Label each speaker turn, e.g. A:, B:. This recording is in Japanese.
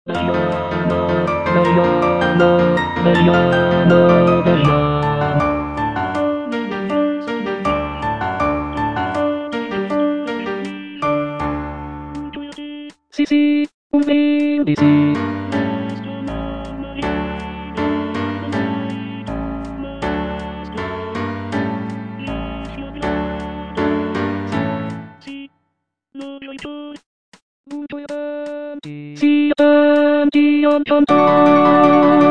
A: ダイヤの、ダイヤの、ダイヤの、ダイヤ。シシ、ウィンディシ。シアン、ジアンちゃんと